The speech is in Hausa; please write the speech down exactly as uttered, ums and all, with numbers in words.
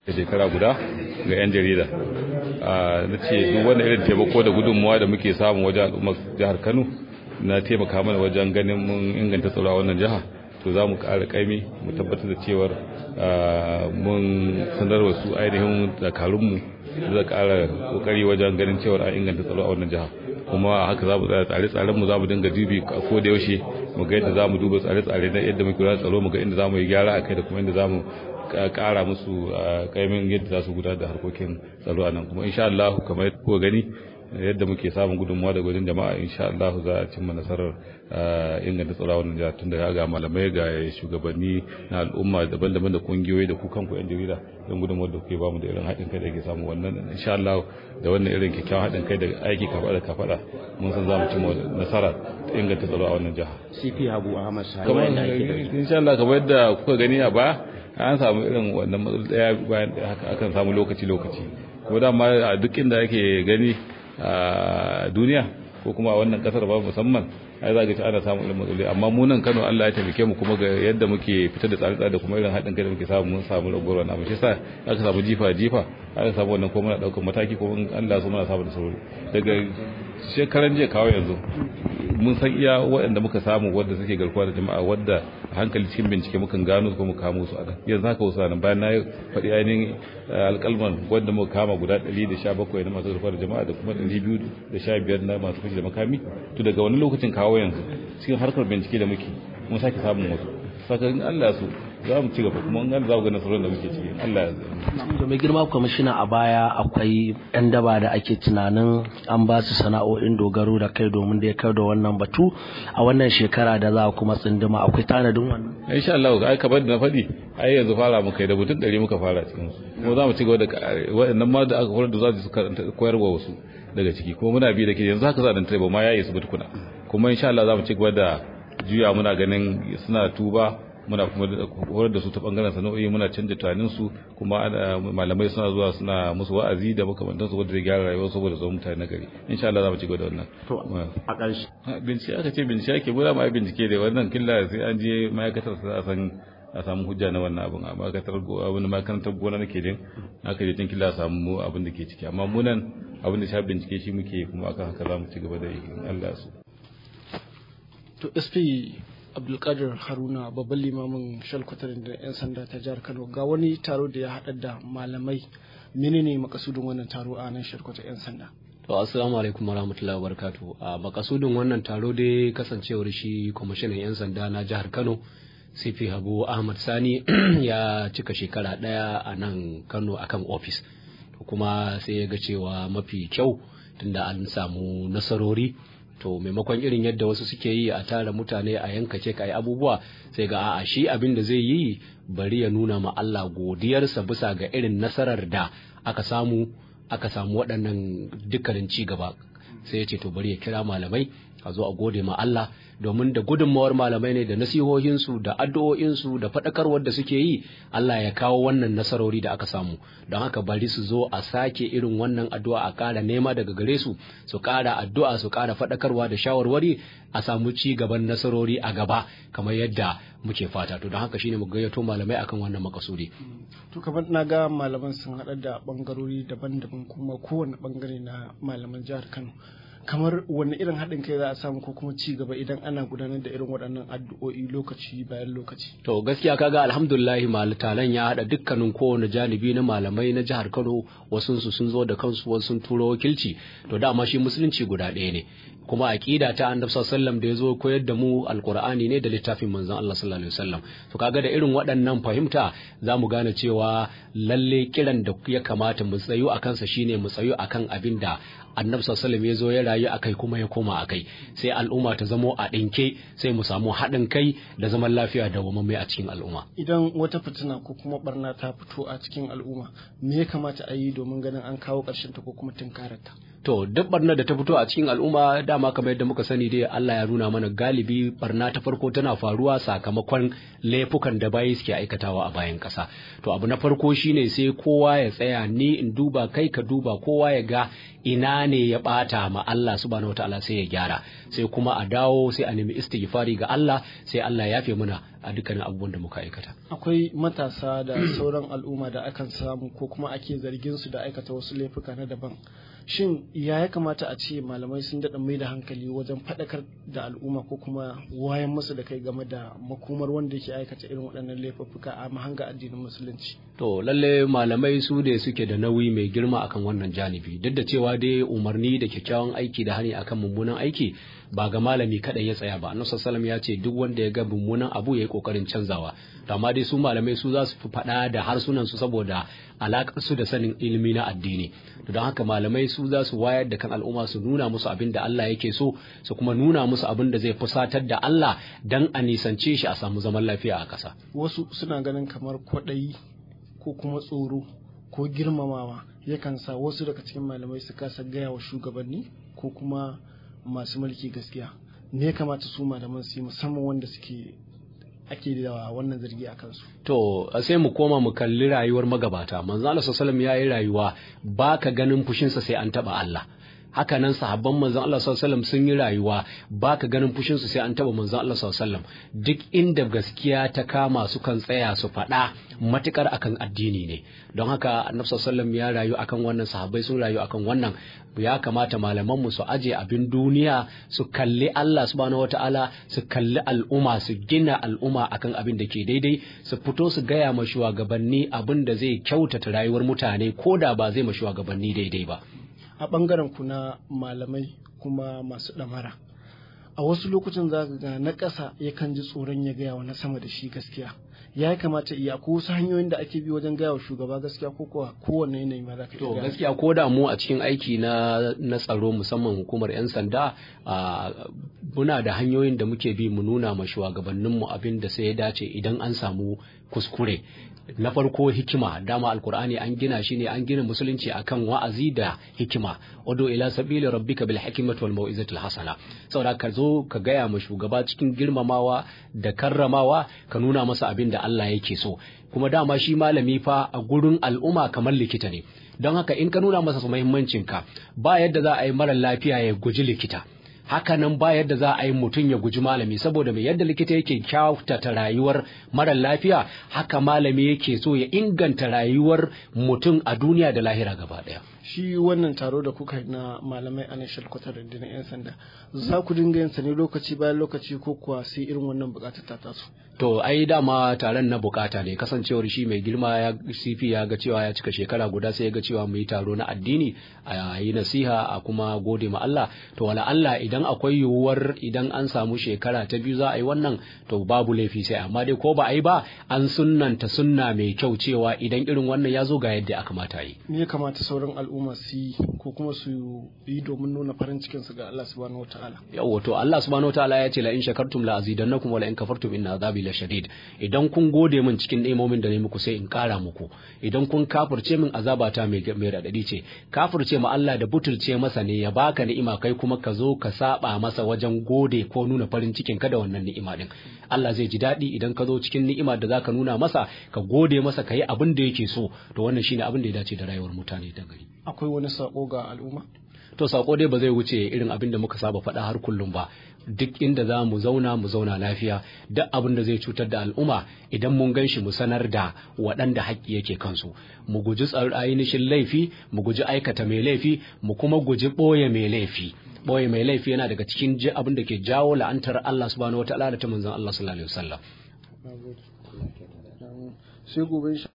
shekara guda ga 'yan jarida. Na ce duk wani irin taimako da gudunmuwa da muke samu wajen al'ummar jihar Kano na taimaka mana wajen ganin mun inganta tsaro a wannan jiha, to za mu ƙara ƙaimi mu tabbatar da cewar mun sanar wa su ainihin dakarunmu da ƙara ƙoƙari wajen ganin cewar an inganta tsaro a wannan jiha. Kuma haka za mu tsara tsare-tsaren mu, za mu dinga dubi a ko da yaushe mu ga yadda za mu duba tsare-tsare na yadda muke gudanar tsaro, mu ga inda za mu yi gyara a kai da kuma inda za mu kara musu kaimin yadda za su gudanar da harkokin tsaro a nan. Kuma insha Allah kamar kuka gani yadda muke samun gudunmuwa da gudun jama'a, insha Allah za a cimma nasarar inganta tsaro a wannan jihar, tun da ga malamai ga shugabanni na al'umma daban-daban da kungiyoyi da ku kanku yan jarida don gudunmuwar da kuke bamu da irin haɗin kai da ke samu. Wannan insha Allah da wannan irin kyakkyawan haɗin kai da aiki kafaɗa da kafaɗa mun san za mu cimma nasara ta inganta tsaro a wannan jiha. C P Habu Ahmad Sani wanda ake insha Allah kamar yadda kuka gani a baya an samu irin wannan matsaloli daya bayan haka akan samu lokaci-lokaci, ko da ma a duk inda ake gani a duniya ko kuma a wannan kasar ba musamman ai za ga ci ana samu irin matsaloli, amma mu nan Kano Allah ya taimake mu kuma ga yadda muke fitar da tsare-tsare da kuma irin haɗin kai da muke samu mun samu ragowar wannan abu, shi yasa aka samu jifa-jifa aka samu wannan ko muna ɗaukar mataki ko Allah so muna samu da sauri. Daga shekaran jiya kawo yanzu mun san iya waɗanda muka samu wadda suke garkuwa da jama'a wadda hankali cikin bincike mukan gano ko mu kamo su a nan. Yanzu haka wasu nan bayan na faɗi ainihin alƙalman wadda muka kama guda ɗari da sha bakwai na masu garkuwa da jama'a da kuma ɗari biyu da sha biyar na masu fashi da makami, to daga wani lokacin kawo yanzu cikin harkar bincike da muke mun sake samun wasu. Sakamakon Allah su za mu ci gaba kuma an za mu ga nasarar da muke ciki Allah ya zai. To mai girma kwamishina, a baya akwai yan daba da ake tunanin an ba su sana'o'in dogaro da kai domin da ya kai da wannan batu a wannan shekara da za kuma tsinduma, akwai tanadin wannan? Insha Allah ai kamar da na faɗi ai yanzu fara muka yi da mutum ɗari muka fara cikin su, kuma za mu ci gaba da waɗannan ma da aka horar da za su koyarwa wasu daga ciki, kuma muna bi da ke yanzu haka za a ba ma ya yi su tukuna, kuma insha Allah za mu ci gaba da juya muna ganin suna tuba, muna kuma horar da su ta bangaren sana'o'i, muna canja tunaninsu, kuma malamai suna zuwa suna musu wa'azi da makamantansu wanda zai gyara rayuwar saboda zama mutane na gari. Insha Allah za mu ci gaba da wannan. To a ƙarshe bincike aka ce bincike ake bura ma bincike da wannan killa sai an je ma'aikatar sa a san a samu hujja na wannan abin, a ma'aikatar abin ma'aikatar gona nake din aka je killa a samu abin da ke ciki, amma mu nan abin da sha bincike shi muke, kuma akan haka za mu ci gaba da yi Allah su. To S P Abdulkadir Haruna, babban limamin shalkwatarin da 'yan sanda ta jihar Kano, ga wani taro da ya haɗa da malamai, menene makasudin wannan taro a nan shalkwatar 'yan sanda? To assalamu alaikum warahmatullahi wabarakatuh. A makasudin wannan taro dai kasancewar shi kwamishinan 'yan sanda na jihar Kano C P Habu Ahmad Sani ya cika shekara ɗaya a nan Kano akan ofis, kuma sai ya ga cewa mafi kyau tunda an samu nasarori, to maimakon irin yadda wasu suke yi a tara mutane a yanka kek ayi abubuwa, sai ga a'a shi abin da zai yi bari ya nuna ma Allah godiyarsa bisa ga irin nasarar da aka samu aka samu waɗannan dukkanin ci gaba. Sai ya ce to bari ya kira malamai a zo a gode ma Allah, domin da gudunmawar malamai ne da nasihohinsu da addu'o'insu da faɗakarwar da suke yi Allah ya kawo wannan nasarori da aka samu. Don haka bari su zo a sake irin wannan addu'a, a ƙara nema daga gare su, su ƙara addu'a, su ƙara faɗakarwa da shawarwari, a samu ci gaban nasarori a gaba kamar yadda muke fata. To don haka shine mu gayyato malamai akan wannan makasudi. To kamar na ga malaman sun haɗa da bangarori daban-daban, kuma kowane bangare na malaman jihar Kano, kamar wani irin haɗin kai za a samu ko kuma ci gaba idan ana gudanar da irin waɗannan addu'o'i lokaci bayan lokaci? To gaskiya kaga alhamdulillah malitalan ya haɗa dukkanin kowane janibi na malamai na jihar Kano, wasu su sun zo da kansu, wasu sun turo wakilci. To dama shi musulunci guda ɗaya ne, kuma aqida ta annabi sallallahu alaihi wasallam da yazo koyar da mu alqur'ani ne da littafin manzon Allah sallallahu alaihi wasallam. To kaga da irin waɗannan fahimta zamu gane cewa lalle kiran da ya kamata mu tsayu akan sa shine mu tsayu akan abin da annabi sallallahu alaihi wasallam ya zo ya rayu akai kuma ya koma akai, sai al'umma ta zamo a ɗinke, sai mu samu haɗin kai da zaman lafiya da wamamme a cikin al'umma. Idan wata fitina ko kuma barna ta fito a cikin al'umma, me ya kamata a yi domin ganin an kawo ƙarshen ta ko kuma tunkararta? To duk barna da ta fito a cikin al'umma dama kamar yadda muka sani dai Allah ya nuna mana galibi barna ta farko tana faruwa sakamakon laifukan da bayi suke aikatawa a bayan ƙasa. To abu na farko shine sai kowa ya tsaya, ni in duba kai ka duba, kowa ya ga ina ne ya bata ma Allah subhanahu wataala sai ya gyara, sai kuma a dawo sai a nemi istighfari ga Allah, sai Allah ya yafe mana a dukkanin abubuwan da muka aikata. Akwai matasa da sauran al'umma da akan samu ko kuma ake zargin su da aikata wasu laifuka na daban. Shin ya ya kamata a ce malamai sun daɗa mai da hankali wajen faɗakar da al'umma ko kuma wayan musu da kai game da makomar wanda yake aikata irin waɗannan laifuka a mahanga addinin musulunci? To lalle malamai su ne suke da nauyi mai girma akan wannan janibi, duk da cewa dai umarni da kyakkyawan aiki da hani akan mummunan aiki ba ga malami kadai ya tsaya ba. Annabi sallallahu ya ce duk wanda ya ga mummunan abu yayi kokarin canzawa. To amma dai su malamai su za su fi faɗa da harsunan su saboda alakar su da sanin ilimi na addini. To don haka malamai su za su wayar da kan al'umma, su nuna musu abin da Allah yake so, su kuma nuna musu abin da zai fusatar da Allah dan a nisance shi a samu zaman lafiya a ƙasa. Wasu suna ganin kamar kwaɗayi ko kuma tsoro ko girmamawa yakan sa wasu daga cikin malamai su kasa gaya wa shugabanni ko kuma masu mulki gaskiya. Me ya kamata su malaman su yi, musamman wanda suke ake da wannan zargi a kansu? To sai mu koma mu kalli rayuwar magabata. Manzo Allah sallallahu alaihi wasallam yayi rayuwa baka ganin fushinsa sai an taba Allah. Haka nan sahabban manzon Allah sallallahu alaihi wasallam sun yi rayuwa baka ganin fushin su sai an taba manzon Allah sallallahu alaihi wasallam. Duk inda gaskiya ta kama su kan tsaya su faɗa matukar akan addini ne. Don haka Annabi sallallahu alaihi wasallam ya rayu akan wannan, sahabbai sun rayu akan wannan. Ya kamata malaman mu su aje abin duniya, su kalli Allah subhanahu wataala, su kalli al'umma, su gina al'umma akan abin da ke daidai, su fito su gaya ma shugabanni abin da zai kyautata rayuwar mutane ko da ba zai ma shugabanni daidai ba. A ɓangaren ku na malamai kuma masu ɗamara, a wasu lokutan za ka ga na ƙasa yakan ji tsoron ya gaya wa na sama da shi gaskiya. Ya kamata iya ko wasu hanyoyin da ake bi wajen gaya wa shugaba gaskiya ko kuwa kowane yanayi ma za ka iya gaskiya. Ko da mu a cikin aiki na na tsaro musamman hukumar 'yan sanda muna da hanyoyin da muke bi mu nuna ma shugabanninmu abin da sai ya dace idan an samu kuskure. Na farko hikima, dama alkur'ani an gina shi ne, an gina musulunci akan wa'azi da hikima. Odo ila sabili rabbika bil hikmati wal mau'izatil hasana. Saboda ka zo ka gaya ma shugaba cikin girmamawa da karramawa, ka nuna masa abin da Allah yake so. Kuma dama shi malami fa a gurin al'umma kamar likita ne. Don haka in ka nuna masa muhimmancin ka, ba yadda za a yi mara lafiya ya guji likita. Haka nan ba yadda za a yi mutum ya guji malami, saboda mai yadda likita yake kyautata rayuwar mara lafiya, haka malami yake so ya inganta rayuwar mutum a duniya da lahira gaba daya. Shi wannan taro da kuka yi na malamai a nan shalkwatar rundunar 'yan sanda, za ku dinga yin sa ne lokaci bayan lokaci ko kuwa sai irin wannan bukatar ta taso? To ai dama taron na bukata ne, kasancewar shi mai girma ya C P ya ga cewa ya cika shekara guda, sai ya ga cewa mu yi taro na addini, a yi nasiha a kuma gode ma Allah. To wala Allah idan akwai yiwuwar idan an samu shekara ta biyu za a yi wannan, to babu laifi sai, amma dai ko ba a yi ba an sunnanta sunna mai kyau cewa idan irin wannan ya zo ga yadda aka kamata yi. Me ya kamata sauran al'umma su yi ko kuma su yi domin nuna farin cikin su ga Allah subhanahu wataala? Yawa, to Allah subhanahu wataala ya ce la in shakartum la azidannakum wa la in kafartum inna azabi la shadid. Idan kun gode min cikin ni'imomin da ne muku sai in kara muku, idan kun kafirce min azabata mai mai radadi ce. Kafirce ma Allah da butulce masa ne ya baka ni'ima, kai kuma ka zo ka saba masa wajen gode ko nuna farin cikin ka da wannan ni'ima din. Allah zai ji daɗi idan ka zo cikin ni'ima da zaka nuna masa, ka gode masa, ka yi abin da yake so. To wannan shine abin da ya dace da rayuwar mutane da gari. Akwai wani sako ga al'umma? To sako dai ba zai wuce irin abin da muka saba faɗa har kullum ba. Duk inda za mu zauna mu zauna lafiya, duk abin da zai cutar da al'umma idan mun gan shi mu sanar da waɗanda haƙƙi yake kansu. Mu guji ainihin laifi, mu guji aikata mai laifi, mu kuma guji ɓoye mai laifi. Ɓoye mai laifi yana daga cikin abin da ke jawo la'antar Allah subhanahu wataala da ta manzon Allah sallallahu alaihi wasallam. Sai gobe